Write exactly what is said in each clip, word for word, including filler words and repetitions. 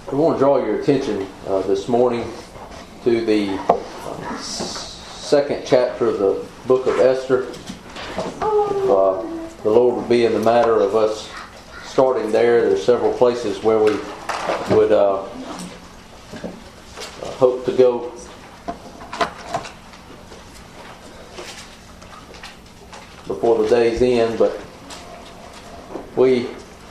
I want to draw your attention uh, this morning to the uh, second chapter of the book of Esther. If uh, the Lord would be in the matter of us starting there, there's several places where we would uh, hope to go. Before the day's end, but we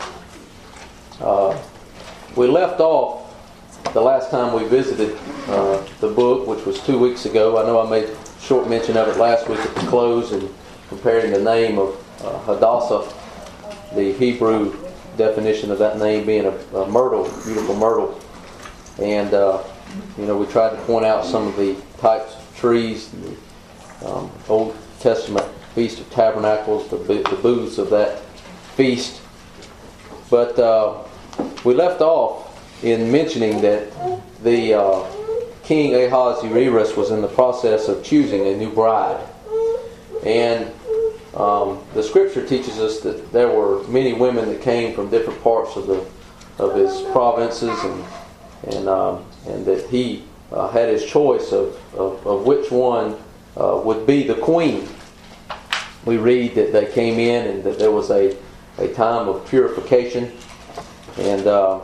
uh, we left off the last time we visited uh, the book, which was two weeks ago. I know I made short mention of it last week at the close and comparing the name of uh, Hadassah, the Hebrew definition of that name being a, a myrtle, beautiful myrtle. And uh, you know, we tried to point out some of the types of trees, the um, Old Testament Feast of Tabernacles, the, the booths of that feast. But uh, we left off in mentioning that the uh, King Ahasuerus was in the process of choosing a new bride. And um, the scripture teaches us that there were many women that came from different parts of the of his provinces, and and um, and that he uh, had his choice of, of, of which one uh, would be the queen. We read that they came in and that there was a, a time of purification. And uh,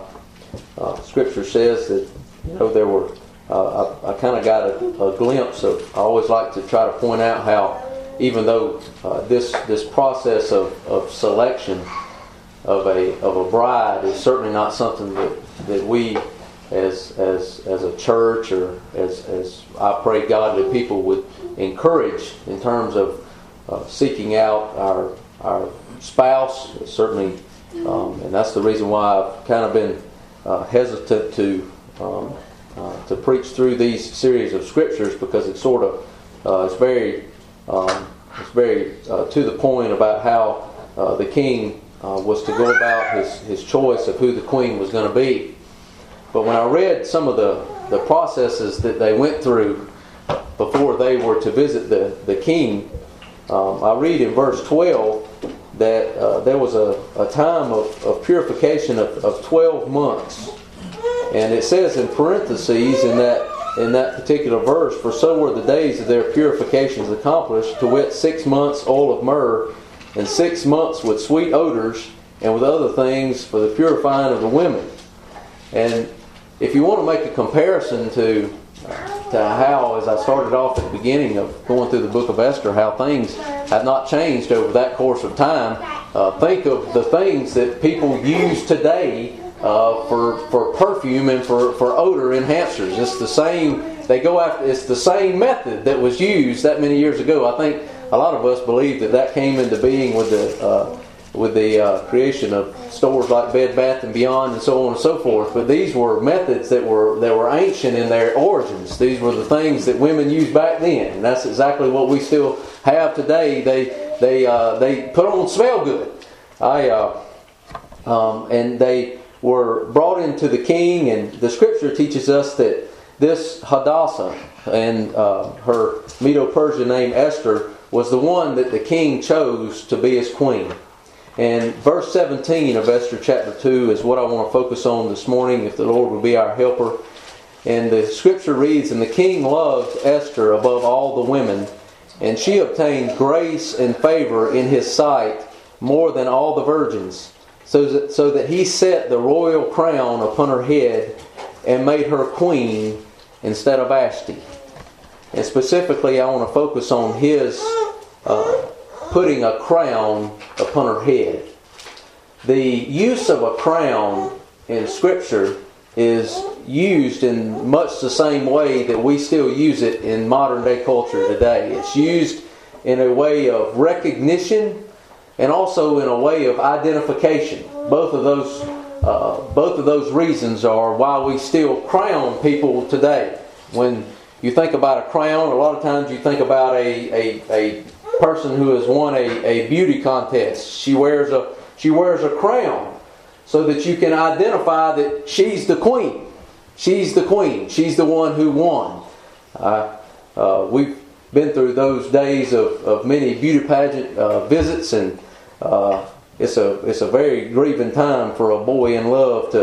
uh, Scripture says that, you know, there were, uh, I, I kind of got a, a glimpse of, I always like to try to point out how even though uh, this this process of, of selection of a of a bride is certainly not something that, that we as as as a church or as, as I pray godly people would encourage in terms of Uh, seeking out our our spouse, certainly, um, and that's the reason why I've kind of been uh, hesitant to um, uh, to preach through these series of scriptures, because it's sort of uh, it's very um, it's very uh, to the point about how uh, the king uh, was to go about his his choice of who the queen was going to be. But when I read some of the the processes that they went through before they were to visit the the king. Um, I read in verse twelve that uh, there was a, a time of, of purification of, of twelve months. And it says in parentheses in that in that particular verse, "For so were the days of their purifications accomplished, to wit, six months oil of myrrh, and six months with sweet odors, and with other things for the purifying of the women." And if you want to make a comparison to to how, as I started off at the beginning of going through the book of Esther, how things have not changed over that course of time. Uh, think of the things that people use today uh, for for perfume and for, for odor enhancers. It's the same. They go after. It's the same method that was used that many years ago. I think a lot of us believe that that came into being with the uh, with the uh, creation of stores like Bed Bath and Beyond and so on and so forth. But these were methods that were that were ancient in their origins. These were the things that women used back then, and that's exactly what we still have today. They they uh, they put on smell good. I uh, um, and they were brought into the king, and the scripture teaches us that this Hadassah and uh, her Medo-Persian name Esther was the one that the king chose to be his queen. And verse seventeen of Esther chapter two is what I want to focus on this morning, if the Lord will be our helper. And the scripture reads, "And the king loved Esther above all the women, and she obtained grace and favor in his sight more than all the virgins, so that, so that he set the royal crown upon her head and made her queen instead of Vashti." And specifically, I want to focus on his uh, putting a crown upon her head. The use of a crown in Scripture is used in much the same way that we still use it in modern day culture today. It's used in a way of recognition and also in a way of identification. Both of those, uh, both of those reasons are why we still crown people today. When you think about a crown, a lot of times you think about a a, a person who has won a, a beauty contest. She wears a she wears a crown so that you can identify that she's the queen. She's the queen. She's the one who won. Uh, uh, we've been through those days of, of many beauty pageant uh, visits, and uh, it's a it's a very grieving time for a boy in love to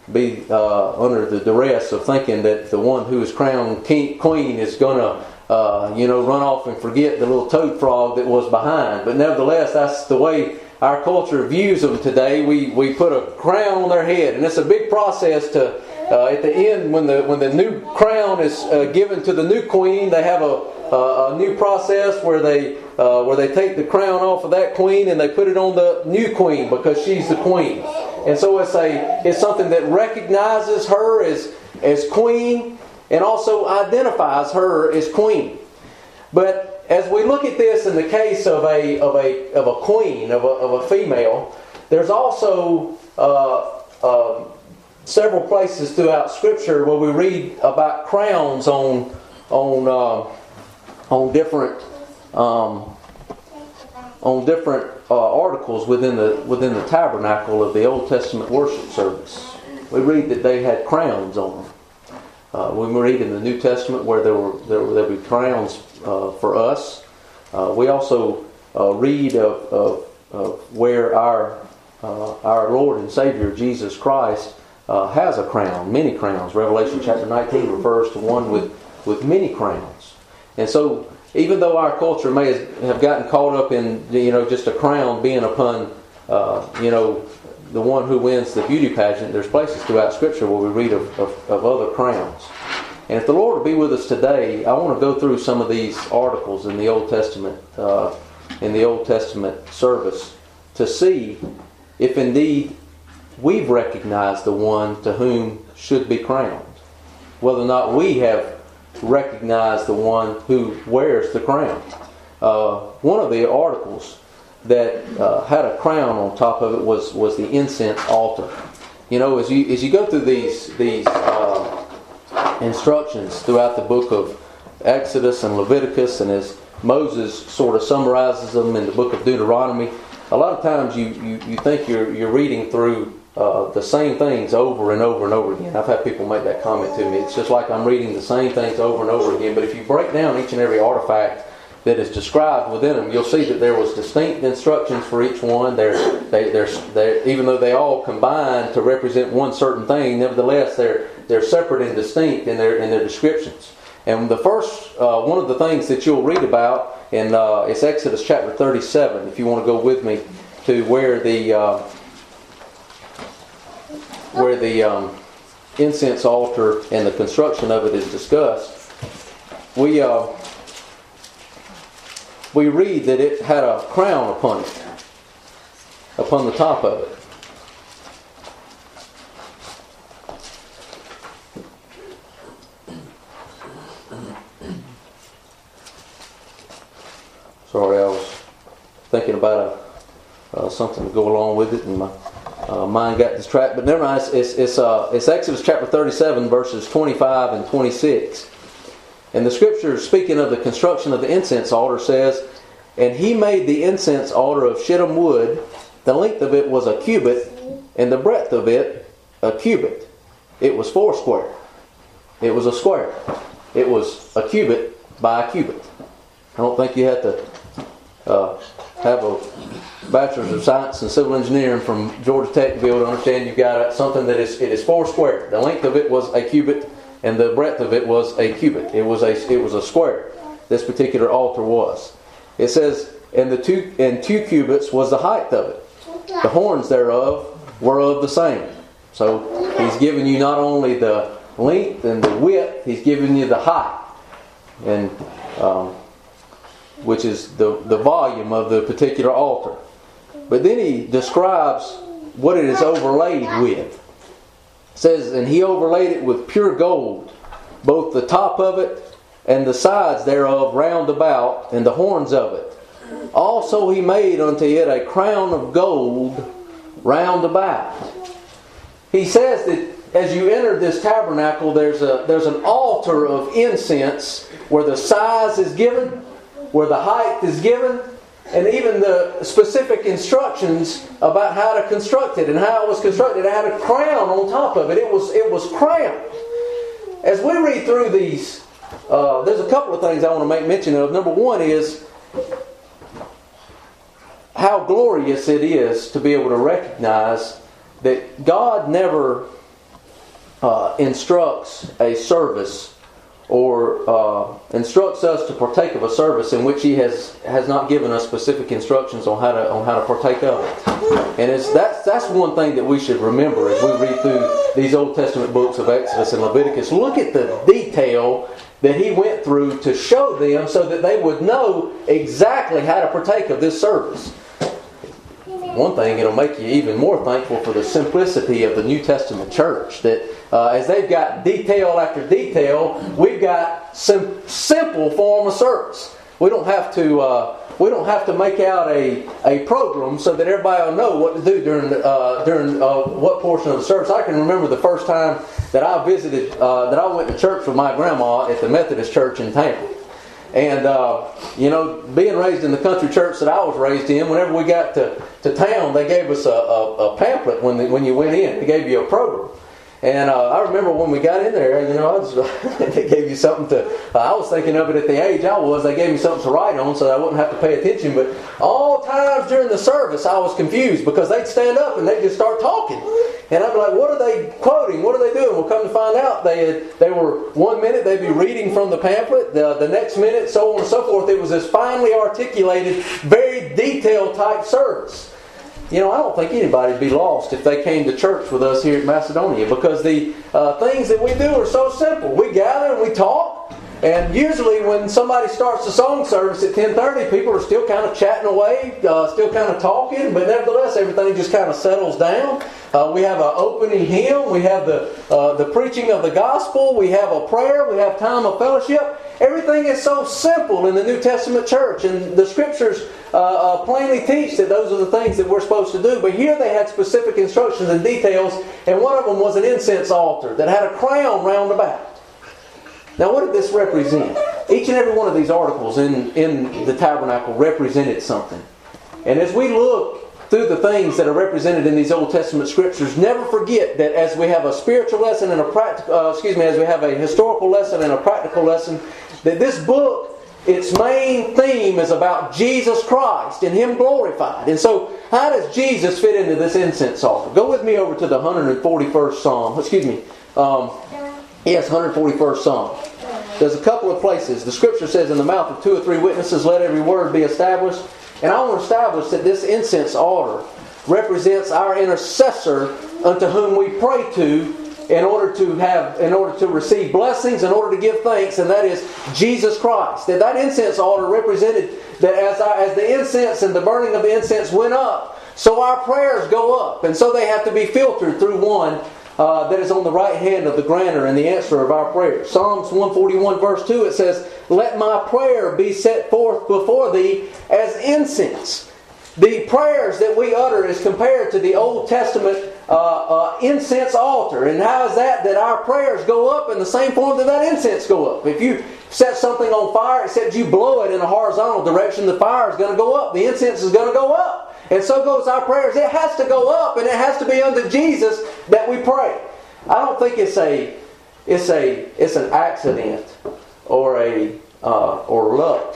be uh, under the duress of thinking that the one who is crowned king, queen is going to, uh, you know, run off and forget the little toad frog that was behind. But nevertheless, that's the way our culture views them today. We we put a crown on their head, and it's a big process to. Uh, at the end, when the when the new crown is uh, given to the new queen, they have a a, a new process where they uh, where they take the crown off of that queen and they put it on the new queen because she's the queen. And so it's a it's something that recognizes her as as queen and also identifies her as queen. But as we look at this in the case of a of a of a queen of a of a female, there's also uh, uh, several places throughout Scripture where we read about crowns on on uh, on different um, on different uh, articles within the within the tabernacle of the Old Testament worship service. We read that they had crowns on them. Uh, we read in the New Testament where there were there were there be crowns uh, for us. Uh, we also uh, read of, of, of where our uh, our Lord and Savior Jesus Christ Uh, has a crown, many crowns. Revelation chapter nineteen refers to one with, with many crowns. And so, even though our culture may have gotten caught up in, you know, just a crown being upon, uh, you know, the one who wins the beauty pageant, there's places throughout Scripture where we read of, of, of other crowns. And if the Lord will be with us today, I want to go through some of these articles in the Old Testament, uh, in the Old Testament service, to see if indeed we've recognized the one to whom should be crowned. Whether or not we have recognized the one who wears the crown. Uh, one of the articles that uh, had a crown on top of it was, was the incense altar. You know, as you as you go through these these uh, instructions throughout the book of Exodus and Leviticus, and as Moses sort of summarizes them in the book of Deuteronomy, a lot of times you, you, you think you're you're reading through Uh, the same things over and over and over again. I've had people make that comment to me. It's just like I'm reading the same things over and over again. But if you break down each and every artifact that is described within them, you'll see that there was distinct instructions for each one. They're, they, they're, they're, even though they all combine to represent one certain thing, nevertheless they're they're separate and distinct in their in their descriptions. And the first uh, one of the things that you'll read about in uh, it's Exodus chapter thirty-seven. If you want to go with me to where the uh, where the um, incense altar and the construction of it is discussed, we uh, we read that it had a crown upon it, upon the top of it. Sorry, I was thinking about a, uh, something to go along with it, and my Uh, mine got distracted, but never mind. It's it's it's, uh, it's Exodus chapter thirty-seven, verses twenty-five and twenty-six. And the Scripture, speaking of the construction of the incense altar, says, "And he made the incense altar of shittim wood. The length of it was a cubit, and the breadth of it a cubit. It was four square. It was a square. It was a cubit by a cubit." I don't think you had to uh, have a Bachelor's of Science in Civil Engineering from Georgia Tech to be able to understand you've got something that is it is four square. The length of it was a cubit, and the breadth of it was a cubit. It was a it was a square. This particular altar was. It says, and the two and two cubits was the height of it. The horns thereof were of the same. So he's giving you not only the length and the width, he's giving you the height, and um, which is the the volume of the particular altar. But then he describes what it is overlaid with. It says, and he overlaid it with pure gold, both the top of it and the sides thereof round about, and the horns of it. Also he made unto it a crown of gold round about. He says that as you enter this tabernacle, there's a there's an altar of incense where the size is given, where the height is given, and even the specific instructions about how to construct it and how it was constructed. It had a crown on top of it. It was it was crowned. As we read through these, uh, there's a couple of things I want to make mention of. Number one is how glorious it is to be able to recognize that God never uh, instructs a service or uh, instructs us to partake of a service in which He has, has not given us specific instructions on how to on how to partake of it. And it's that's that's one thing that we should remember as we read through these Old Testament books of Exodus and Leviticus. Look at the detail that He went through to show them so that they would know exactly how to partake of this service. One thing, it'll make you even more thankful for the simplicity of the New Testament church. That uh, as they've got detail after detail, we've got sim- simple form of service. We don't have to uh, we don't have to make out a, a program so that everybody will know what to do during uh, during uh, what portion of the service. I can remember the first time that I visited uh, that I went to church with my grandma at the Methodist church in town. And, uh, you know, being raised in the country church that I was raised in, whenever we got to, to town, they gave us a, a, a pamphlet when, the, when you went in. They gave you a program. And uh, I remember when we got in there, you know, I was, they gave you something to, uh, I was thinking of it at the age I was, they gave me something to write on so that I wouldn't have to pay attention. But all times during the service, I was confused because they'd stand up and they'd just start talking. And I'd be like, what are they quoting? What are they doing? Well, come to find out, they had, they were, one minute they'd be reading from the pamphlet, the, the next minute, so on and so forth. It was this finely articulated, very detailed type service. You know, I don't think anybody would be lost if they came to church with us here at Macedonia, because the uh, things that we do are so simple. We gather and we talk, and usually when somebody starts the song service at ten thirty, people are still kind of chatting away, uh, still kind of talking, but nevertheless everything just kind of settles down. Uh, we have an opening hymn, we have the uh, the preaching of the gospel, we have a prayer, we have time of fellowship. Everything is so simple in the New Testament church, and the Scriptures uh, uh, plainly teach that those are the things that we're supposed to do. But here they had specific instructions and details, and one of them was an incense altar that had a crown round about. Now, what did this represent? Each and every one of these articles in, in the tabernacle represented something. And as we look through the things that are represented in these Old Testament Scriptures, never forget that as we have a spiritual lesson and a practical, uh, excuse me, as we have a historical lesson and a practical lesson, that this book, its main theme is about Jesus Christ and Him glorified. And so, how does Jesus fit into this incense altar? Go with me over to the one hundred forty-first Psalm. Excuse me. Um, yes, one hundred forty-first Psalm. There's a couple of places. The Scripture says, in the mouth of two or three witnesses, let every word be established. And I want to establish that this incense altar represents our intercessor unto whom we pray to in order to have, in order to receive blessings, in order to give thanks, and that is Jesus Christ. That that incense altar represented that as our, as the incense and the burning of the incense went up, so our prayers go up, and so they have to be filtered through one uh, that is on the right hand of the granter and the answer of our prayers. Psalms one forty-one verse two, it says, "Let my prayer be set forth before thee as incense." The prayers that we utter is compared to the Old Testament uh, uh, incense altar. And how is that? That our prayers go up in the same form that that incense go up. If you set something on fire, except you blow it in a horizontal direction, the fire is going to go up. The incense is going to go up. And so goes our prayers. It has to go up, and it has to be unto Jesus that we pray. I don't think it's a it's a it's an accident or a uh, or luck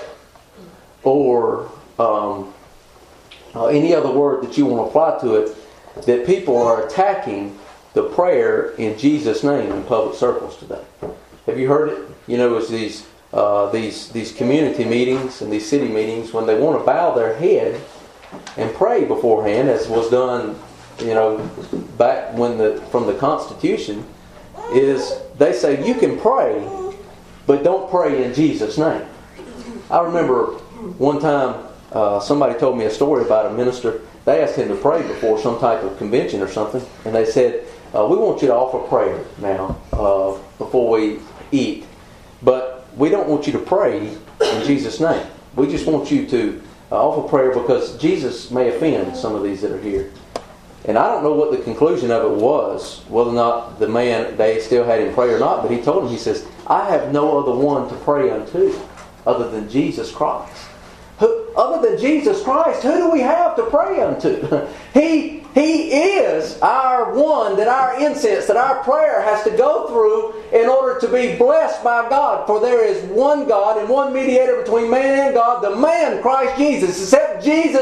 or um, Uh, any other word that you want to apply to it, that people are attacking the prayer in Jesus' name in public circles today. Have you heard it? You know, it's these uh, these these community meetings and these city meetings when they want to bow their head and pray beforehand, as was done, you know, back when the from the Constitution, is they say you can pray, but don't pray in Jesus' name. I remember one time. Uh, somebody told me a story about a minister. They asked him to pray before some type of convention or something, and they said, uh, we want you to offer prayer now uh, before we eat, but we don't want you to pray in Jesus' name. We just want you to uh, offer prayer because Jesus may offend some of these that are here. And I don't know what the conclusion of it was, whether or not the man, they still had him pray or not, but he told him, he says, I have no other one to pray unto other than Jesus Christ. Who, other than Jesus Christ, who do we have to pray unto? He He is our one, that our incense, that our prayer has to go through in order to be blessed by God. For there is one God and one mediator between man and God, the man Christ Jesus. Except Jesus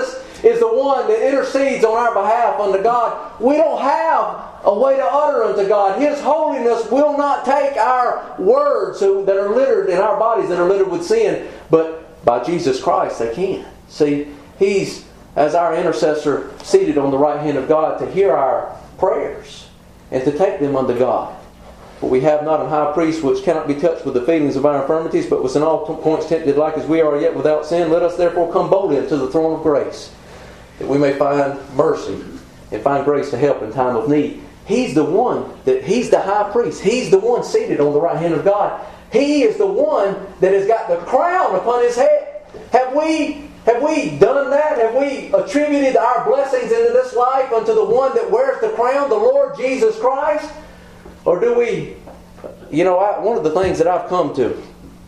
is the one that intercedes on our behalf unto God. We don't have a way to utter unto God. His holiness will not take our words that are littered in our bodies that are littered with sin, but by Jesus Christ they can. See, He's, as our intercessor, seated on the right hand of God to hear our prayers and to take them unto God. For we have not an high priest which cannot be touched with the feelings of our infirmities, but was in all points tempted like as we are, yet without sin. Let us therefore come boldly unto the throne of grace, that we may find mercy and find grace to help in time of need. He's the one that He's the high priest. He's the one seated on the right hand of God. He is the one that has got the crown upon His head. Have we have we done that? Have we attributed our blessings into this life unto the one that wears the crown, the Lord Jesus Christ? Or do we, you know, I, one of the things that I've come to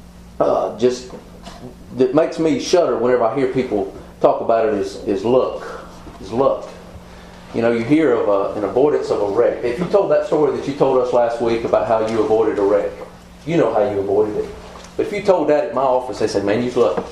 uh, just that makes me shudder whenever I hear people talk about it is, is luck. Is luck. You know, you hear of a, an avoidance of a wreck. If you told that story that you told us last week about how you avoided a wreck, you know how you avoided it. But if you told that at my office, they say, man, you's lucky.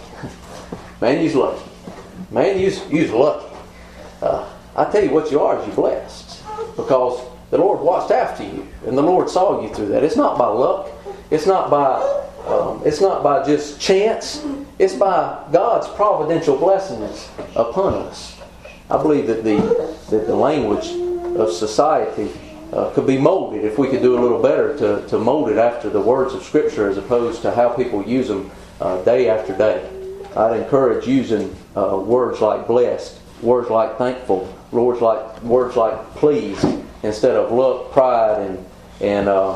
Man, you's lucky. Man, you's, you's lucky. Uh, I tell you what you are is you're blessed. Because the Lord watched after you. And the Lord saw you through that. It's not by luck. It's not by, um, it's not by just chance. It's by God's providential blessings upon us. I believe that the that the language of society uh, could be molded if we could do a little better to, to mold it after the words of Scripture as opposed to how people use them uh, day after day. I'd encourage using uh, words like blessed, words like thankful, words like words like please instead of luck, pride, and and uh,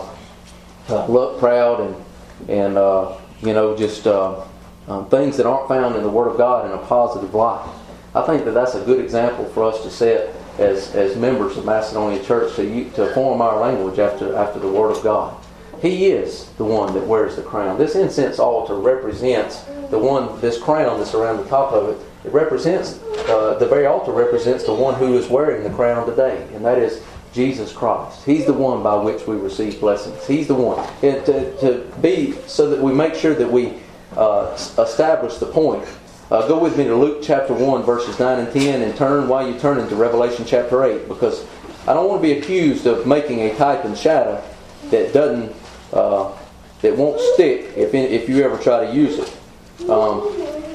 uh, luck, proud, and and uh, you know just uh, um, things that aren't found in the Word of God in a positive light. I think that that's a good example for us to set as, as members of Macedonia Church to, to form our language after, after the Word of God. He is the one that wears the crown. This incense altar represents the one, this crown that's around the top of it, it represents, uh, the very altar represents the one who is wearing the crown today, and that is Jesus Christ. He's the one by which we receive blessings. He's the one. And to, to be, so that we make sure that we uh, establish the point. Uh, go with me to Luke chapter one, verses nine and ten, and turn while you turn into Revelation chapter eight, because I don't want to be accused of making a type and shadow that doesn't, uh, that won't stick if if you ever try to use it. Um,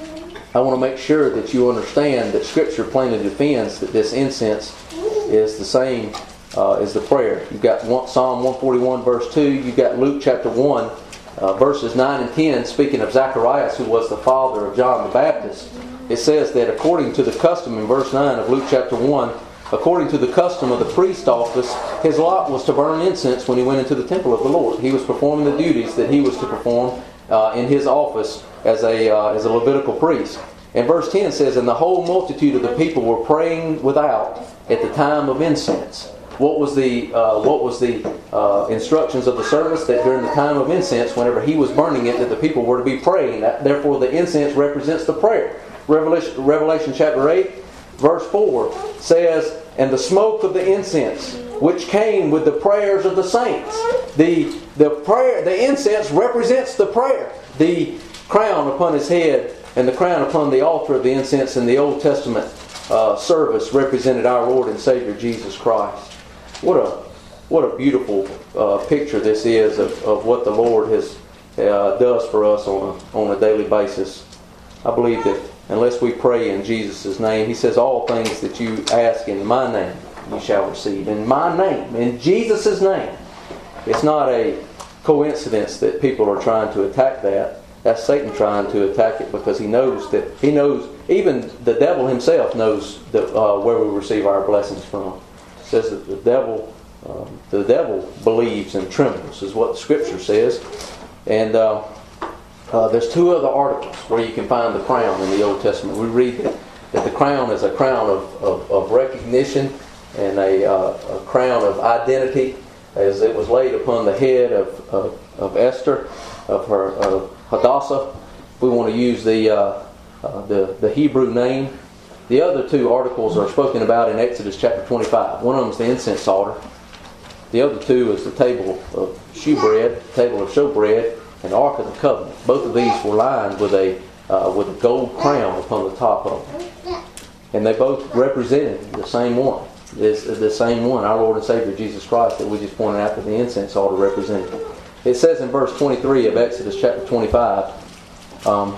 I want to make sure that you understand that Scripture plainly defends that this incense is the same uh, as the prayer. You've got one, Psalm one forty-one, verse two. You've got Luke chapter one. Uh, verses nine and ten, speaking of Zacharias, who was the father of John the Baptist, it says that according to the custom in verse nine of Luke chapter one, according to the custom of the priest office, his lot was to burn incense when he went into the temple of the Lord. He was performing the duties that he was to perform uh, in his office as a uh, as a Levitical priest. And verse ten says, and the whole multitude of the people were praying without at the time of incense. What was the uh, what was the uh, instructions of the service? That during the time of incense, whenever he was burning it, that the people were to be praying. That, therefore, the incense represents the prayer. Revelation, Revelation chapter eight, verse four says, and the smoke of the incense, which came with the prayers of the saints. The the prayer, the incense represents the prayer. The crown upon his head and the crown upon the altar of the incense in the Old Testament uh, service represented our Lord and Savior Jesus Christ. What a what a beautiful uh, picture this is of, of what the Lord has uh, does for us on a, on a daily basis. I believe that unless we pray in Jesus' name, He says, all things that you ask in my name, you shall receive. In my name, in Jesus' name. It's not a coincidence that people are trying to attack that. That's Satan trying to attack it because he knows that, he knows, even the devil himself knows that, uh, where we receive our blessings from. Says that the devil, um, the devil believes and trembles, is what the Scripture says. And uh, uh, there's two other articles where you can find the crown in the Old Testament. We read that, that the crown is a crown of, of, of recognition and a, uh, a crown of identity, as it was laid upon the head of, of, of Esther, of her of Hadassah. We want to use the uh, uh, the the Hebrew name. The other two articles are spoken about in Exodus chapter twenty-five. One of them is the incense altar. The other two is the table of shewbread, table of showbread, and the Ark of the Covenant. Both of these were lined with a uh, with a gold crown upon the top of them. And they both represented the same one. It's the same one, our Lord and Savior Jesus Christ, that we just pointed out that the incense altar represented. It says in verse twenty-three of Exodus chapter twenty-five um,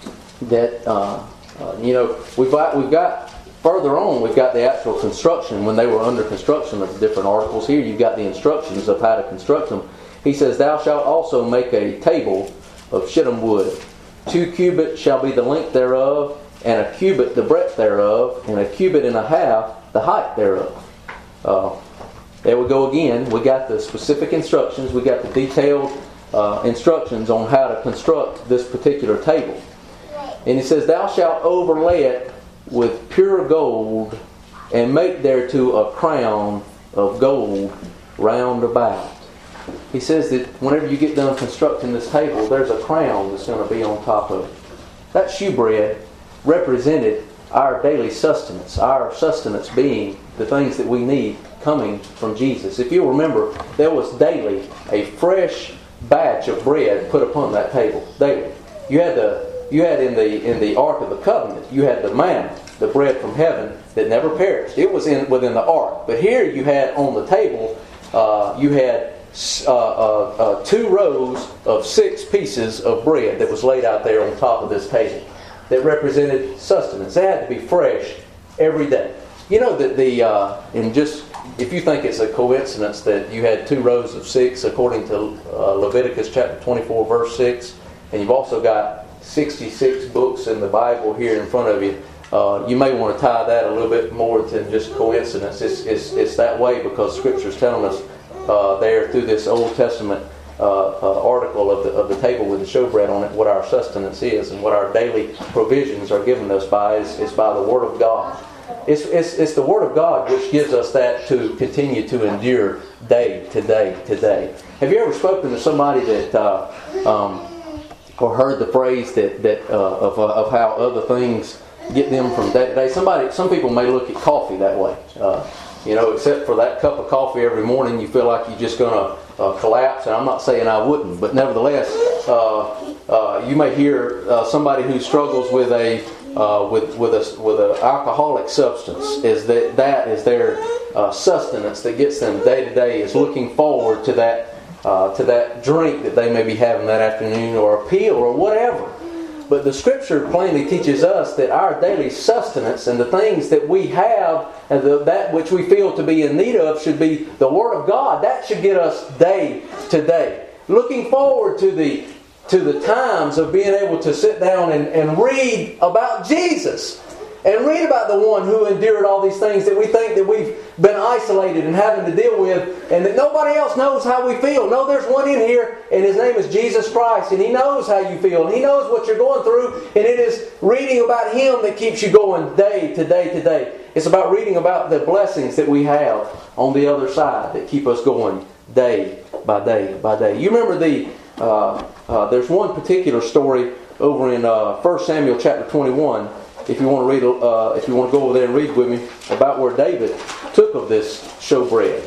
that uh, uh, you know we've got we've got further on we've got the actual construction when they were under construction of the different articles. Here you've got the instructions of how to construct them. He says, "Thou shalt also make a table of shittim wood. Two cubits shall be the length thereof, and a cubit the breadth thereof, and a cubit and a half the height thereof." Uh, there we go again. We got the specific instructions. We got the detailed uh, instructions on how to construct this particular table. And he says, "Thou shalt overlay it with pure gold, and make thereto a crown of gold round about." He says that whenever you get done constructing this table, there's a crown that's going to be on top of it. That shewbread represented our daily sustenance, our sustenance being the things that we need coming from Jesus. If you'll remember, there was daily a fresh batch of bread put upon that table. Daily. You had the you had in the in the Ark of the Covenant, you had the manna, the bread from heaven that never perished. It was in within the ark. But here you had on the table, uh, you had uh, uh, uh, two rows of six pieces of bread that was laid out there on top of this table that represented sustenance. They had to be fresh every day. You know that the uh, and just if you think it's a coincidence that you had two rows of six according to uh, Leviticus chapter twenty-four verse six, and you've also got sixty-six books in the Bible here in front of you. Uh, you may want to tie that a little bit more than just coincidence. It's, it's, it's that way because Scripture is telling us uh, there through this Old Testament uh, uh, article of the, of the table with the showbread on it, what our sustenance is and what our daily provisions are given us by is, is by the Word of God. It's, it's, it's the Word of God which gives us that to continue to endure day to day to day. Have you ever spoken to somebody that uh, um, or heard the phrase that, that uh, of, uh, of how other things get them from day to day? Somebody, some people may look at coffee that way. Uh, you know, except for that cup of coffee every morning, you feel like you're just going to uh, collapse. And I'm not saying I wouldn't, but nevertheless, uh, uh, you may hear uh, somebody who struggles with a uh, with with a with an alcoholic substance is that that is their uh, sustenance that gets them day to day. Is looking forward to that uh, to that drink that they may be having that afternoon, or a pill, or whatever. But the Scripture plainly teaches us that our daily sustenance and the things that we have and the, that which we feel to be in need of should be the Word of God. That should get us day to day. Looking forward to the to the times of being able to sit down and, and read about Jesus. And read about the one who endured all these things that we think that we've been isolated and having to deal with, and that nobody else knows how we feel. No, there's one in here, and His name is Jesus Christ, and He knows how you feel, and He knows what you're going through, and it is reading about Him that keeps you going day to day to day. It's about reading about the blessings that we have on the other side that keep us going day by day by day. You remember the uh, uh, there's one particular story over in uh, First Samuel chapter twenty-one. If you want to read, uh, if you want to go over there and read with me about where David took of this showbread,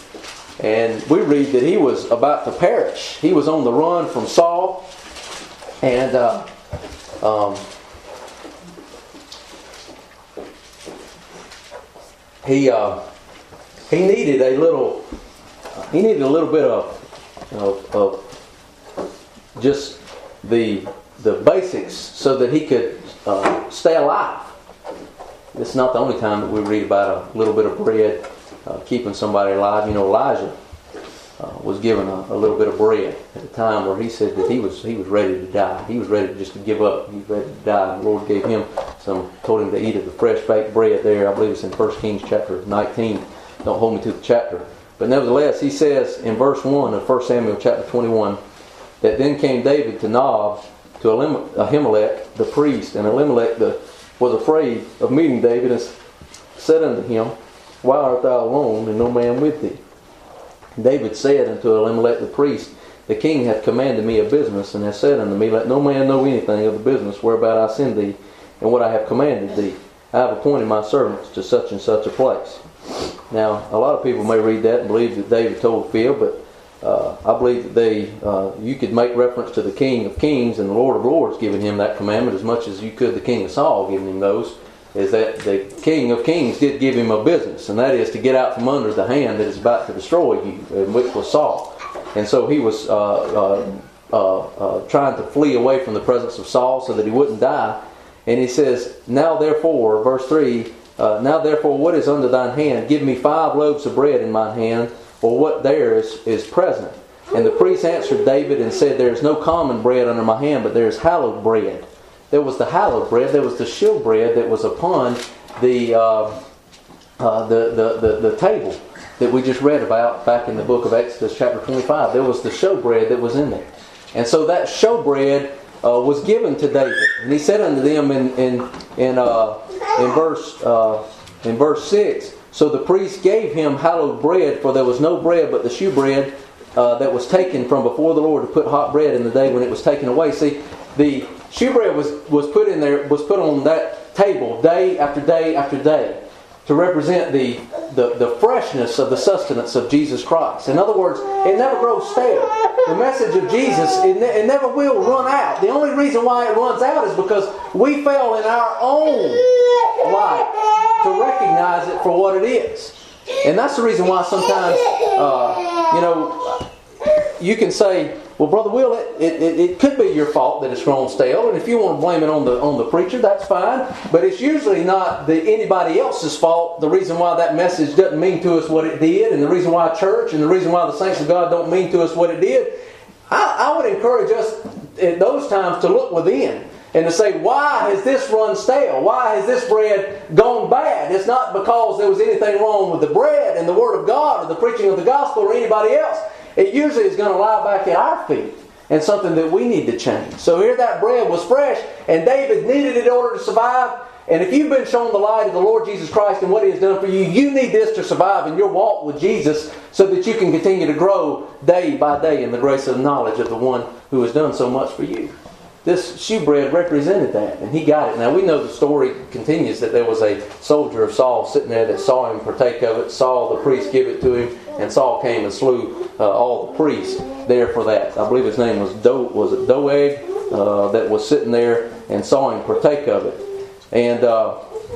and we read that he was about to perish. He was on the run from Saul, and uh, um, he uh, he needed a little. He needed a little bit of of, of just the the basics so that he could Uh, stay alive. This is not the only time that we read about a little bit of bread uh, keeping somebody alive. You know, Elijah uh, was given a, a little bit of bread at a time where he said that he was he was ready to die. He was ready just to give up. He was ready to die. And the Lord gave him some, told him to eat of the fresh baked bread there. I believe it's in First Kings chapter nineteen. Don't hold me to the chapter. But nevertheless, he says in verse one of First Samuel chapter twenty-one that then came David to Nob, to Ahimelech the priest, and Elimelech the, was afraid of meeting David, and said unto him, Why art thou alone, and no man with thee? David said unto Elimelech the priest, The king hath commanded me a business, and hath said unto me, Let no man know anything of the business whereabout I send thee, and what I have commanded thee. I have appointed my servants to such and such a place. Now, a lot of people may read that and believe that David told a fib, but Uh, I believe that they, uh, you could make reference to the King of Kings and the Lord of Lords giving him that commandment as much as you could the King of Saul giving him those. is that the King of Kings did give him a business, and that is to get out from under the hand that is about to destroy you, and which was Saul. And so he was uh, uh, uh, uh, trying to flee away from the presence of Saul so that he wouldn't die. And he says, now therefore, verse three, uh, now therefore what is under thine hand? Give me five loaves of bread in mine hand, or what there is, is present. And the priest answered David and said, there is no common bread under my hand, but there is hallowed bread. There was the hallowed bread, there was the showbread that was upon the, uh, uh, the, the, the, the table that we just read about back in the book of Exodus chapter twenty-five. There was the showbread that was in there. And so that showbread uh, was given to David. And he said unto them in in in, uh, in verse uh, in verse six, so the priest gave him hallowed bread, for there was no bread but the shewbread uh, that was taken from before the Lord to put hot bread in the day when it was taken away. See, the shewbread was, was put in there, was put on that table day after day after day to represent the, the, the freshness of the sustenance of Jesus Christ. In other words, it never grows stale. The message of Jesus, it, ne- it never will run out. The only reason why it runs out is because we fail in our own life to recognize it for what it is. And that's the reason why sometimes, uh, you know, you can say, well, Brother Will, it, it, it could be your fault that it's grown stale, and if you want to blame it on the on the preacher, that's fine. But it's usually not the, anybody else's fault. The reason why that message doesn't mean to us what it did, and the reason why church, and the reason why the saints of God don't mean to us what it did. I, I would encourage us at those times to look within and to say, why has this run stale? Why has this bread gone bad? It's not because there was anything wrong with the bread and the Word of God or the preaching of the gospel or anybody else. It usually is going to lie back at our feet and something that we need to change. So here that bread was fresh, and David needed it in order to survive. And if you've been shown the light of the Lord Jesus Christ and what He has done for you, you need this to survive in your walk with Jesus so that you can continue to grow day by day in the grace and knowledge of the one who has done so much for you. This shewbread represented that, and he got it. Now we know the story continues that there was a soldier of Saul sitting there that saw him partake of it, saw the priest give it to him, and Saul came and slew uh, all the priests there for that. I believe his name was Do, was it Doeg, uh, that was sitting there and saw him partake of it. And uh,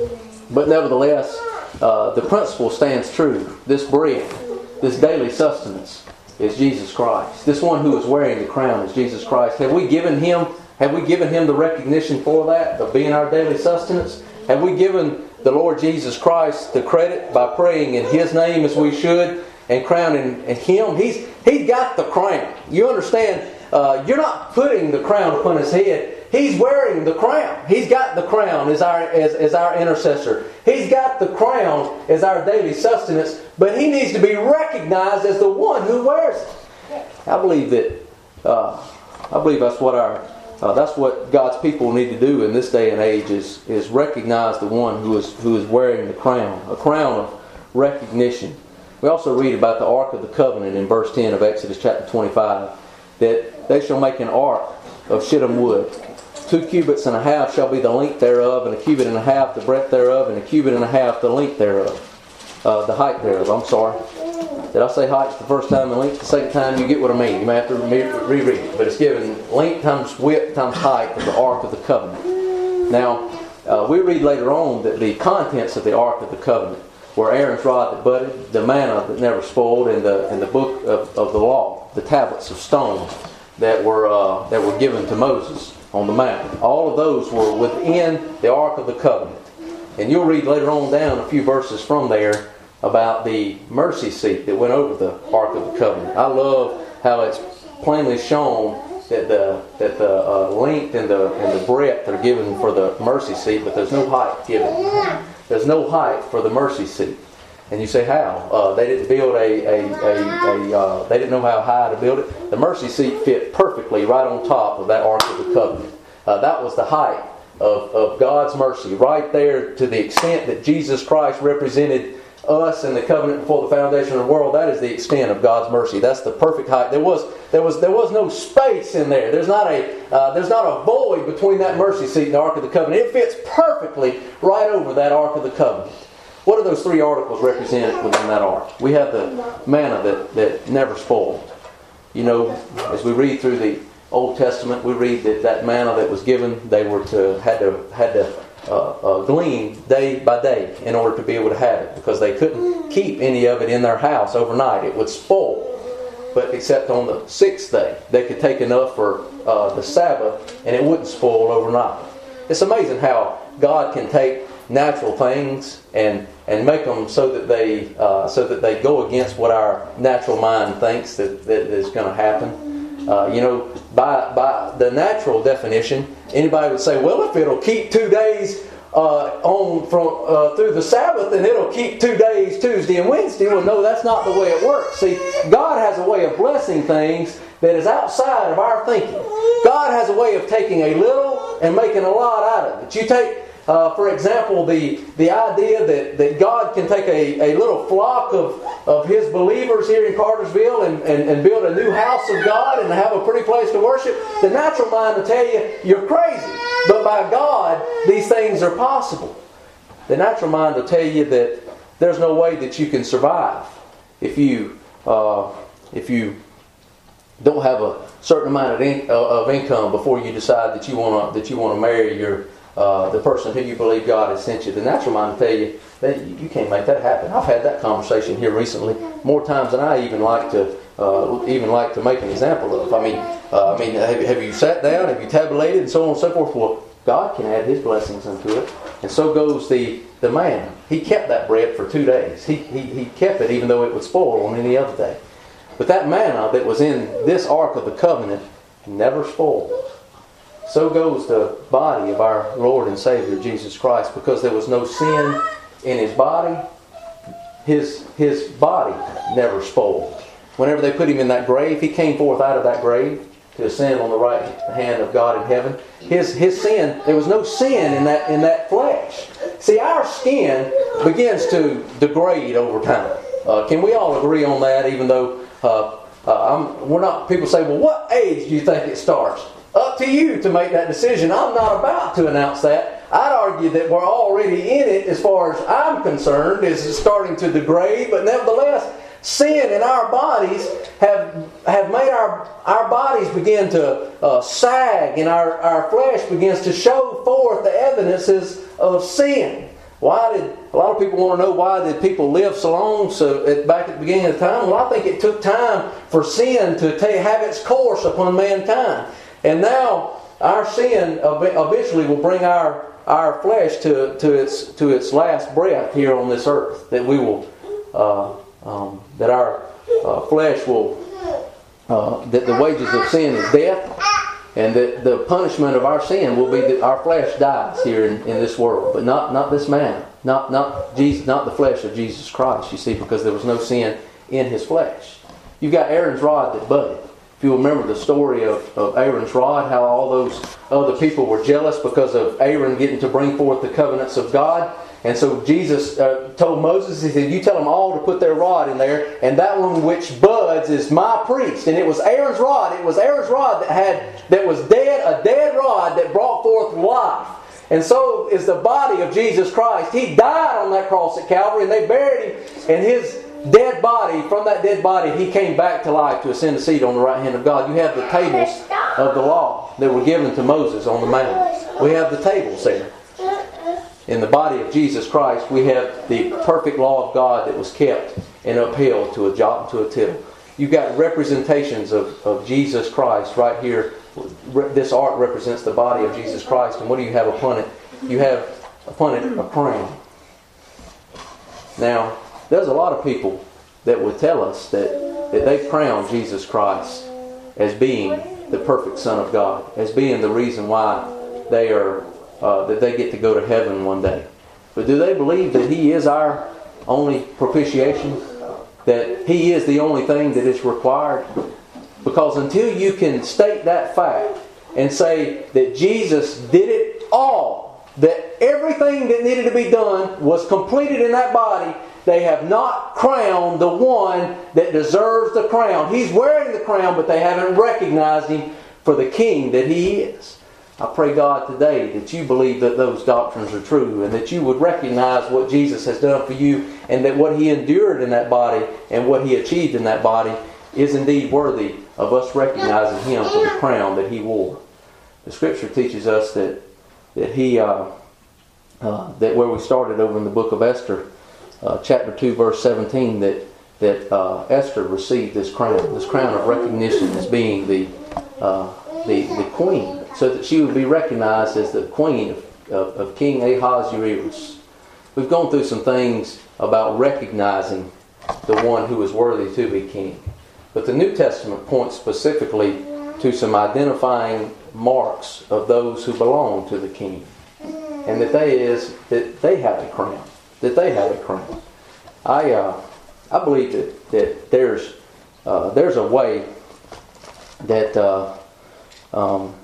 but nevertheless, uh, the principle stands true. This bread, this daily sustenance, is Jesus Christ. This one who is wearing the crown is Jesus Christ. Have we given Him? Have we given Him the recognition for that, of being our daily sustenance? Have we given the Lord Jesus Christ the credit by praying in His name as we should and crowning Him? He's He's got the crown. You understand? Uh, you're not putting the crown upon His head. He's wearing the crown. He's got the crown as our as, as our intercessor. He's got the crown as our daily sustenance, but He needs to be recognized as the one who wears it. I believe that. Uh, I believe that's what our uh, that's what God's people need to do in this day and age is is recognize the one who is who is wearing the crown, a crown of recognition. We also read about the Ark of the Covenant in verse ten of Exodus chapter twenty-five, that they shall make an ark of shittim wood. Two cubits and a half shall be the length thereof, and a cubit and a half the breadth thereof, and a cubit and a half the length thereof. Uh, the height thereof, I'm sorry. Did I say height the first time and length the second time? You get what I mean. You may have to reread it. But it's given length times width times height of the Ark of the Covenant. Now, uh, we read later on that the contents of the Ark of the Covenant were Aaron's rod that budded, the manna that never spoiled, and the and the book of, of the law, the tablets of stone that were uh, that were given to Moses on the mountain. All of those were within the Ark of the Covenant. And you'll read later on down a few verses from there about the mercy seat that went over the Ark of the Covenant. I love how it's plainly shown that the that the uh, length and the and the breadth are given for the mercy seat, but there's no height given. There's no height for the mercy seat. And you say, how? Uh, they didn't build a, a, a, a uh, they didn't know how high to build it. The mercy seat fit perfectly right on top of that Ark of the Covenant. Uh, that was the height of, of God's mercy, right there, to the extent that Jesus Christ represented us in the covenant before the foundation of the world. That is the extent of God's mercy. That's the perfect height. There was there was there was no space in there. There's not a uh, there's not a void between that mercy seat and the Ark of the Covenant. It fits perfectly right over that Ark of the Covenant. What do those three articles represent within that ark? We have the manna that, that never spoiled. You know, as we read through the Old Testament, we read that that manna that was given, they were to had to had to uh, uh, glean day by day in order to be able to have it, because they couldn't keep any of it in their house overnight. It would spoil. But except on the sixth day, they could take enough for uh, the Sabbath, and it wouldn't spoil overnight. It's amazing how God can take natural things and and make them so that they uh, so that they go against what our natural mind thinks that, that is going to happen. Uh, you know, by by the natural definition, anybody would say, well, if it'll keep two days uh, on from uh, through the Sabbath, then it'll keep two days, Tuesday and Wednesday. Well, no, that's not the way it works. See, God has a way of blessing things that is outside of our thinking. God has a way of taking a little and making a lot out of it. You take, uh, for example, the, the idea that, that God can take a, a little flock of, of His believers here in Cartersville and, and, and build a new house of God and have a pretty place to worship. The natural mind will tell you, you're crazy. But by God, these things are possible. The natural mind will tell you that there's no way that you can survive if you uh, if you don't have a certain amount of, in, uh, of income before you decide that you want to that you want to marry your uh, the person who you believe God has sent you. The natural mind will tell you that you can't make that happen. I've had that conversation here recently more times than I even like to uh, even like to make an example of. I mean, uh, I mean, have, have you sat down? Have you tabulated and so on and so forth? Well, God can add His blessings into it, and so goes the the man. He kept that bread for two days. He he he kept it even though it would spoil on any other day. But that manna that was in this Ark of the Covenant never spoiled. So goes the body of our Lord and Savior Jesus Christ, because there was no sin in His body. His his body never spoiled. Whenever they put Him in that grave, He came forth out of that grave to ascend on the right hand of God in heaven. His his sin, there was no sin in that in that flesh. See, our skin begins to degrade over time. Uh, can we all agree on that? Even though uh, uh, I'm, we're not, people say, "Well, what age do you think it starts?" Up to you to make that decision. I'm not about to announce that. I'd argue that we're already in it, as far as I'm concerned, is starting to degrade. But nevertheless, sin in our bodies have have made our our bodies begin to uh, sag, and our, our flesh begins to show forth the evidences of sin. Why did a lot of people want to know why did people live so long? So at, back at the beginning of time, well, I think it took time for sin to take, have its course upon mankind, and now our sin eventually will bring our our flesh to to its to its last breath here on this earth. That we will. Uh, Um, that our uh, flesh will, uh, that the wages of sin is death, and that the punishment of our sin will be that our flesh dies here in, in this world, but not not this man, not not Jesus, not the flesh of Jesus Christ. You see, because there was no sin in His flesh. You've got Aaron's rod that budded. If you remember the story of, of Aaron's rod, how all those other people were jealous because of Aaron getting to bring forth the covenants of God. And so Jesus uh, told Moses, He said, you tell them all to put their rod in there, and that one which buds is my priest. And it was Aaron's rod. It was Aaron's rod that had that was dead, a dead rod that brought forth life. And so is the body of Jesus Christ. He died on that cross at Calvary, and they buried Him. And His dead body, from that dead body, He came back to life to ascend the seat on the right hand of God. You have the tables of the law that were given to Moses on the mount. We have the tables there. In the body of Jesus Christ, we have the perfect law of God that was kept and upheld to a jot and to a tittle. You've got representations of, of Jesus Christ right here. This ark represents the body of Jesus Christ. And what do you have upon it? You have upon it a crown. Now, there's a lot of people that would tell us that, that they crown Jesus Christ as being the perfect Son of God, as being the reason why they are Uh, that they get to go to heaven one day. But do they believe that He is our only propitiation? That He is the only thing that is required? Because until you can state that fact and say that Jesus did it all, that everything that needed to be done was completed in that body, they have not crowned the one that deserves the crown. He's wearing the crown, but they haven't recognized Him for the King that He is. I pray, God, today that you believe that those doctrines are true, and that you would recognize what Jesus has done for you, and that what He endured in that body and what He achieved in that body is indeed worthy of us recognizing Him for the crown that He wore. The Scripture teaches us that that He uh, uh, that where we started over in the book of Esther, uh, chapter two, verse seventeen, that that uh, Esther received this crown, this crown of recognition as being the uh, the the queen, so that she would be recognized as the queen of, of, of King Ahasuerus. We've gone through some things about recognizing the one who is worthy to be king. But the New Testament points specifically to some identifying marks of those who belong to the king. And that they is that they have a crown. That they have a crown. I uh, I believe that, that there's uh, there's a way that uh, um,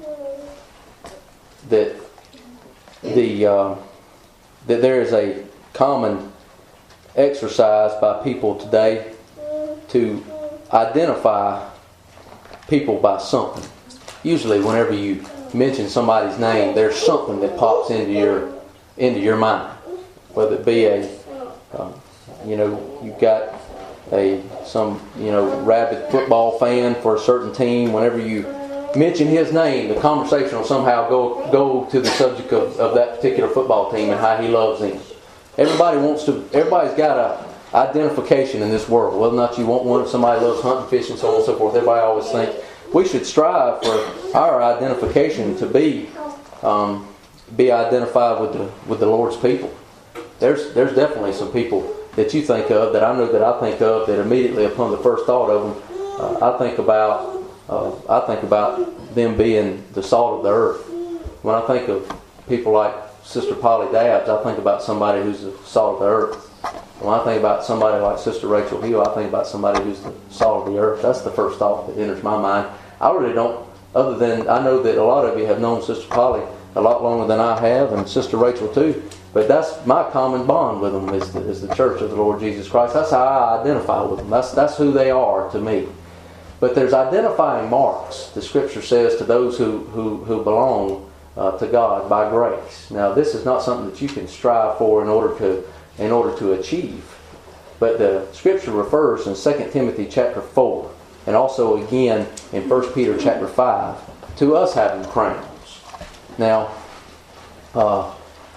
that the uh, that there is a common exercise by people today to identify people by something. Usually whenever you mention somebody's name, there's something that pops into your into your mind. Whether it be a uh, you know, you've got a some you know rabid football fan for a certain team. Whenever you mention his name, the conversation will somehow go go to the subject of, of that particular football team and how he loves them. Everybody wants to. Everybody's got a identification in this world. Whether or not you want one, if somebody loves hunting, fishing, so on and so forth. Everybody always thinks we should strive for our identification to be um, be identified with the with the Lord's people. There's there's definitely some people that you think of that I know that I think of that immediately upon the first thought of them, uh, I think about uh, I think about them being the salt of the earth. When I think of people like Sister Polly Dabbs, I think about somebody who's the salt of the earth. When I think about somebody like Sister Rachel Hill, I think about somebody who's the salt of the earth. That's the first thought that enters my mind. I really don't, other than I know that a lot of you have known Sister Polly a lot longer than I have, and Sister Rachel too. But that's my common bond with them is the, is the Church of the Lord Jesus Christ. That's how I identify with them. That's that's who they are to me. But there's identifying marks, the Scripture says, to those who who, who belong uh, to God by grace. Now, this is not something that you can strive for in order to in order to achieve. But the Scripture refers in Second Timothy chapter four, and also again in First Peter chapter five, to us having crowns. Now, uh,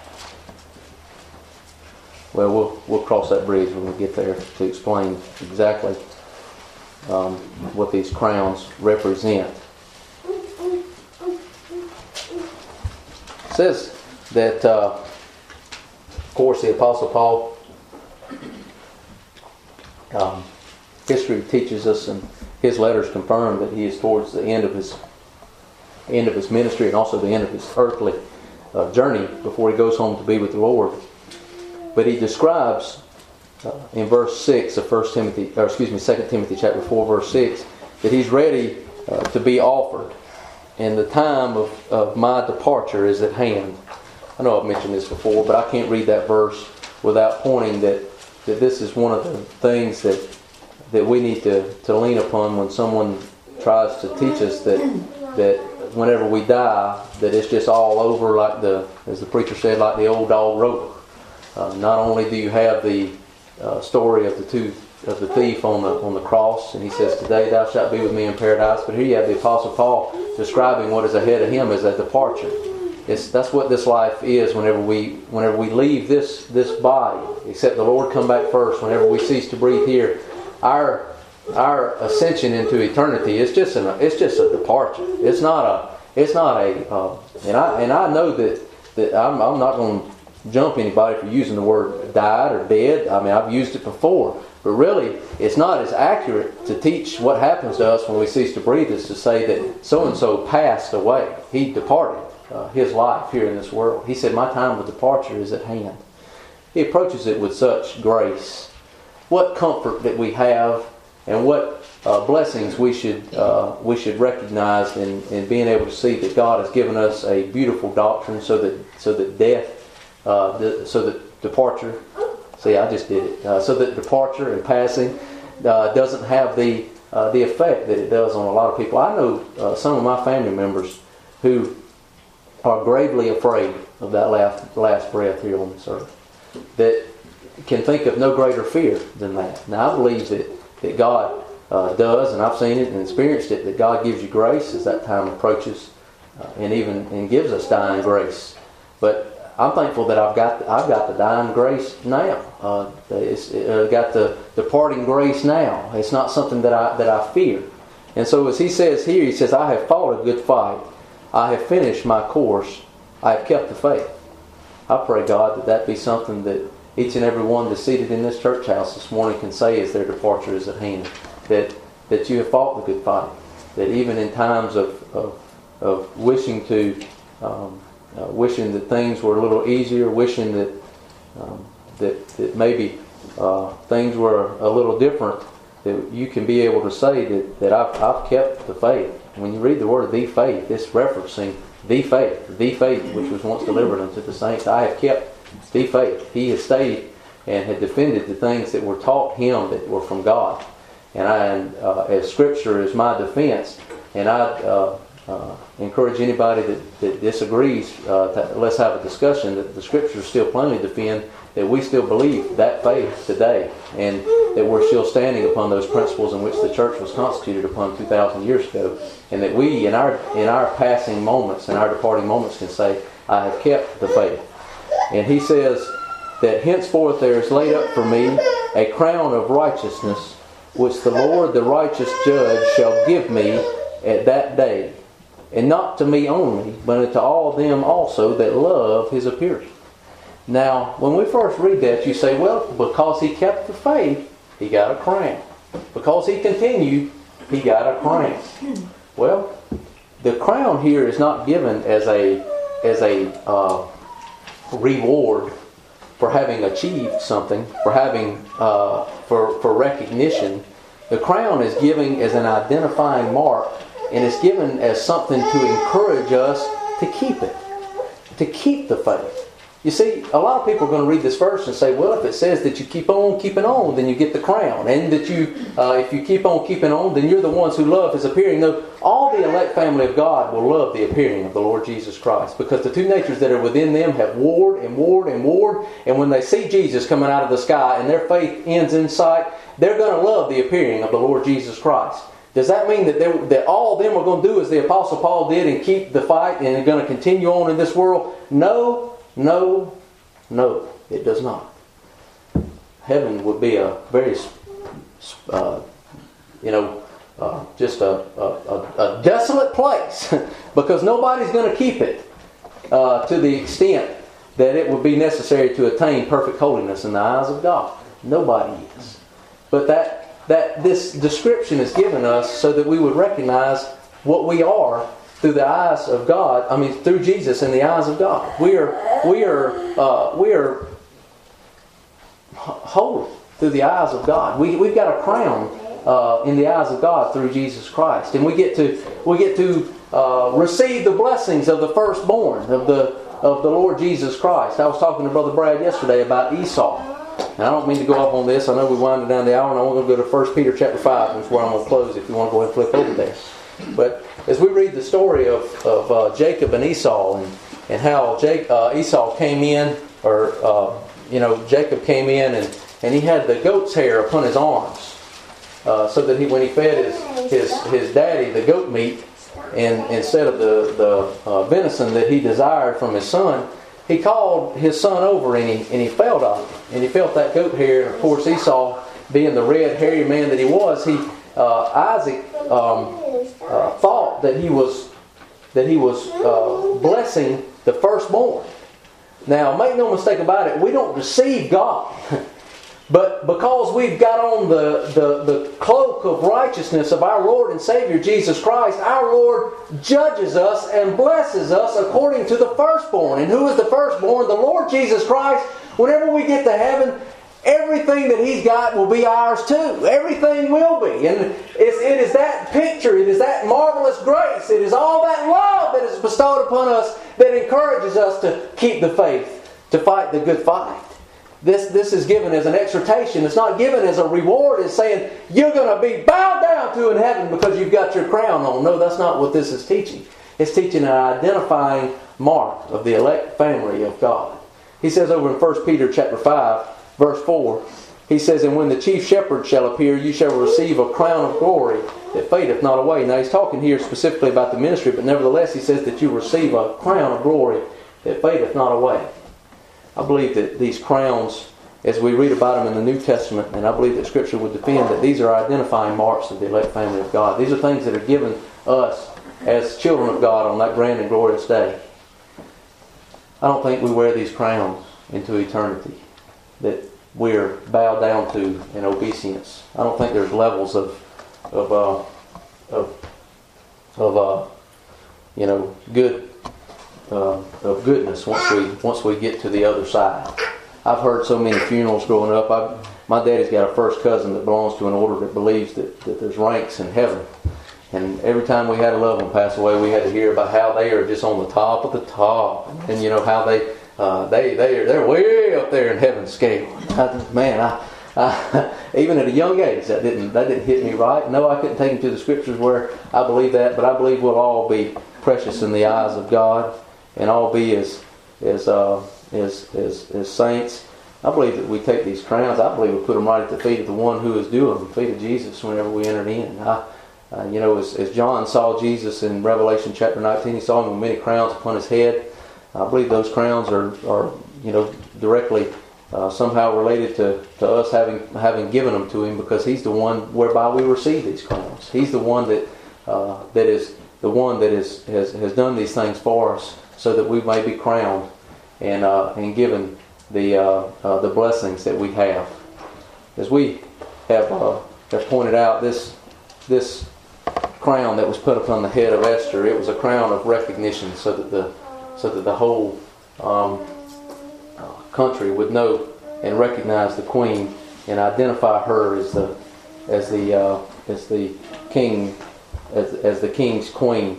well, we'll we'll cross that bridge when we get there to explain exactly um, what these crowns represent. It says that, uh, of course, the Apostle Paul, um, history teaches us, and his letters confirm that he is towards the end of his end of his ministry and also the end of his earthly uh, journey before he goes home to be with the Lord. But he describes uh, in verse six of First Timothy, or excuse me, Second Timothy chapter four, verse six, that he's ready uh, to be offered, and the time of, of my departure is at hand. I know I've mentioned this before, but I can't read that verse without pointing that, that this is one of the things that that we need to, to lean upon when someone tries to teach us that that whenever we die, that it's just all over, like the, as the preacher said, like the old dog rover. Uh, not only do you have the uh, story of the two of the thief on the on the cross, and he says, "Today thou shalt be with me in paradise," but here you have the Apostle Paul describing what is ahead of him as a departure. It's that's what this life is. Whenever we whenever we leave this this body, except the Lord come back first. Whenever we cease to breathe here, our our ascension into eternity is just an it's just a departure. It's not a it's not a uh, and I and I know that that I'm, I'm not going to jump anybody for using the word died or dead. I mean, I've used it before, but really it's not as accurate to teach what happens to us when we cease to breathe as to say that so and so passed away. He departed uh, his life here in this world. He said, "My time of departure is at hand." He approaches it with such grace. What comfort that we have, and what uh, blessings we should uh, we should recognize in, in being able to see that God has given us a beautiful doctrine, so that so that death, uh, the, so that departure. See, I just did it. Uh, so that departure and passing uh, doesn't have the uh, the effect that it does on a lot of people. I know uh, some of my family members who are gravely afraid of that last last breath here on this earth, that can think of no greater fear than that. Now, I believe that, that God uh, does, and I've seen it and experienced it, that God gives you grace as that time approaches, uh, and even and gives us dying grace. But I'm thankful that I've got I've got the dying grace now. Uh, it's uh, got the departing grace now. It's not something that I that I fear. And so as he says here, he says, I have fought a good fight. I have finished my course. I have kept the faith. I pray, God, that that be something that each and every one that's seated in this church house this morning can say as their departure is at hand. That that you have fought the good fight. That even in times of of, of wishing to um, uh, wishing that things were a little easier, wishing that um, that that maybe uh, things were a little different, that you can be able to say that, that I've, I've kept the faith. When you read the word the faith, it's referencing the faith, the faith which was once delivered unto the saints. I have kept the faith. He has stayed and had defended the things that were taught him that were from God. And I, uh, as Scripture is my defense, and I uh, uh, encourage anybody that, that disagrees, uh, to, let's have a discussion that the Scriptures still plainly defend that we still believe that faith today, and that we're still standing upon those principles in which the church was constituted upon two thousand years ago, and that we, in our in our passing moments, in our departing moments, can say, I have kept the faith. And he says that henceforth there is laid up for me a crown of righteousness, which the Lord, the righteous judge, shall give me at that day, and not to me only, but unto all them also that love his appearing. Now, when we first read that, you say, well, because he kept the faith, he got a crown. Because he continued, he got a crown. Well, the crown here is not given as a as a uh, reward for having achieved something, for having uh, for for recognition. The crown is given as an identifying mark, and it's given as something to encourage us to keep it, to keep the faith. You see, a lot of people are going to read this verse and say, well, if it says that you keep on keeping on, then you get the crown. And that you, uh, if you keep on keeping on, then you're the ones who love his appearing. No, all the elect family of God will love the appearing of the Lord Jesus Christ. Because the two natures that are within them have warred and warred and warred. And when they see Jesus coming out of the sky and their faith ends in sight, they're going to love the appearing of the Lord Jesus Christ. Does that mean that, that all of them are going to do as the Apostle Paul did and keep the fight and are going to continue on in this world? No. No, no, it does not. Heaven would be a very, uh, you know, uh, just a, a, a desolate place because nobody's going to keep it uh, to the extent that it would be necessary to attain perfect holiness in the eyes of God. Nobody is. But that that this description is given us so that we would recognize what we are through the eyes of God, I mean, through Jesus in the eyes of God. We are, we are, uh, we are holy through the eyes of God. We, we've got a crown uh, in the eyes of God through Jesus Christ, and we get to, we get to uh, receive the blessings of the firstborn of the of the Lord Jesus Christ. I was talking to Brother Brad yesterday about Esau, and I don't mean to go off on this. I know we're winding down the hour, and I want to go to First Peter chapter five, which is where I'm going to close. If you want to go ahead and flip over there. But as we read the story of, of uh, Jacob and Esau, and, and how Jake, uh, Esau came in, or, uh, you know, Jacob came in and, and he had the goat's hair upon his arms, uh, so that he, when he fed his, his, his daddy the goat meat, and instead of the, the uh, venison that he desired from his son, he called his son over and he, and he felt on him. And he felt that goat hair, and of course Esau, being the red, hairy man that he was, he uh, Isaac... Um, Uh, thought that he was that he was uh, blessing the firstborn. Now, make no mistake about it, we don't deceive God. But because we've got on the, the, the cloak of righteousness of our Lord and Savior Jesus Christ, our Lord judges us and blesses us according to the firstborn. And who is the firstborn? The Lord Jesus Christ. Whenever we get to heaven, everything that He's got will be ours too. Everything will be. And it's, it is that picture, it is that marvelous grace, it is all that love that is bestowed upon us that encourages us to keep the faith, to fight the good fight. This, this is given as an exhortation. It's not given as a reward. It's saying you're going to be bowed down to in heaven because you've got your crown on. No, that's not what this is teaching. It's teaching an identifying mark of the elect family of God. He says over in First Peter chapter five, verse four, he says, and when the chief shepherd shall appear, you shall receive a crown of glory that fadeth not away. Now he's talking here specifically about the ministry, but nevertheless he says that you receive a crown of glory that fadeth not away. I believe that these crowns, as we read about them in the New Testament, and I believe that Scripture would defend that these are identifying marks of the elect family of God. These are things that are given us as children of God on that grand and glorious day. I don't think we wear these crowns into eternity that we're bowed down to in obeisance. I don't think there's levels of of uh, of of uh, you know good uh, of goodness once we once we get to the other side. I've heard so many funerals growing up. I've, my daddy's got a first cousin that belongs to an order that believes that, that there's ranks in heaven. And every time we had a loved one pass away, we had to hear about how they are just on the top of the top, and you know how they uh, they they are they're way up there in heaven's scale. I, man, I, I even at a young age that didn't that didn't hit me right. No, I couldn't take him to the Scriptures where I believe that, but I believe we'll all be precious in the eyes of God, and all be as as uh, as, as as saints. I believe that we take these crowns. I believe we put them right at the feet of the one who is due them, the feet of Jesus, whenever we entered in. I, Uh, you know, as, as John saw Jesus in Revelation chapter nineteen, he saw him with many crowns upon his head. I believe those crowns are, are you know, directly uh, somehow related to, to us having having given them to him, because he's the one whereby we receive these crowns. He's the one that uh, that is the one that is has has done these things for us, so that we may be crowned and uh, and given the uh, uh, the blessings that we have. As we have uh, have pointed out, this this. crown that was put upon the head of Esther, it was a crown of recognition, so that the so that the whole um, country would know and recognize the queen and identify her as the as the uh, as the king as, as the king's queen.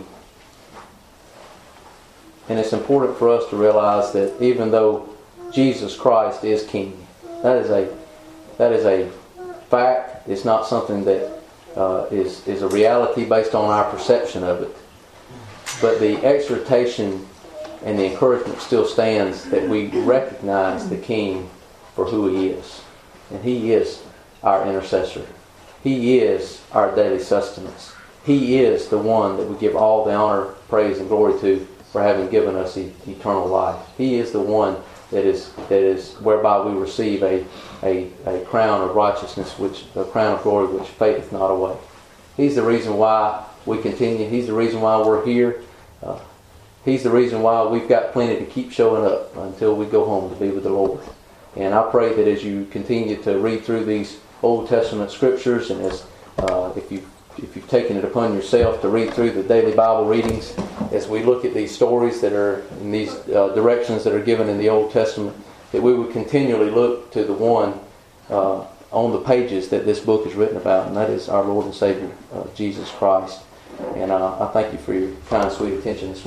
And it's important for us to realize that even though Jesus Christ is king, that is a that is a fact. It's not something that Uh, is, is a reality based on our perception of it. But the exhortation and the encouragement still stands that we recognize the King for who He is. And He is our intercessor. He is our daily sustenance. He is the one that we give all the honor, praise, and glory to for having given us e- eternal life. He is the one that is that is whereby we receive a A, a crown of righteousness, which a crown of glory which fadeth not away. He's the reason why we continue. He's the reason why we're here. Uh, he's the reason why we've got plenty to keep showing up until we go home to be with the Lord. And I pray that as you continue to read through these Old Testament scriptures, and as uh, if you if you've taken it upon yourself to read through the daily Bible readings, as we look at these stories that are in these uh, directions that are given in the Old Testament, that we would continually look to the one uh, on the pages that this book is written about, and that is our Lord and Savior, uh, Jesus Christ. And uh, I thank you for your kind, sweet attention this morning.